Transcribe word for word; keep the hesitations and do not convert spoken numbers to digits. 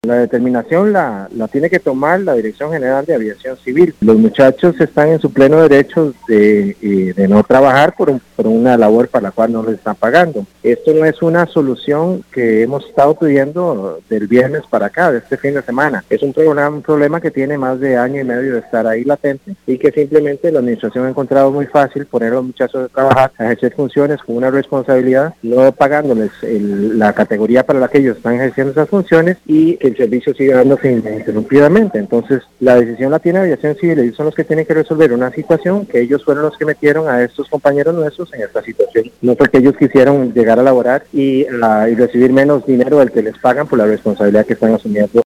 La determinación la, la tiene que tomar la Dirección General de Aviación Civil. Los muchachos están en su pleno derecho de, de no trabajar por, un, por una labor para la cual no les están pagando. Esto no es una solución que hemos estado pidiendo del viernes para acá, de este fin de semana. Es un problema, un problema que tiene más de año y medio de estar ahí latente y que simplemente la administración ha encontrado muy fácil poner a los muchachos a trabajar, a ejercer funciones con una responsabilidad, no pagándoles el, la categoría para la que ellos están ejerciendo esas funciones y que el servicio sigue dándose ininterrumpidamente. Entonces, la decisión la tiene Aviación Civil, ellos son los que tienen que resolver una situación que ellos fueron los que metieron a estos compañeros nuestros en esta situación. No porque ellos quisieron llegar a laborar y, la, y recibir menos dinero del que les pagan por la responsabilidad que están asumiendo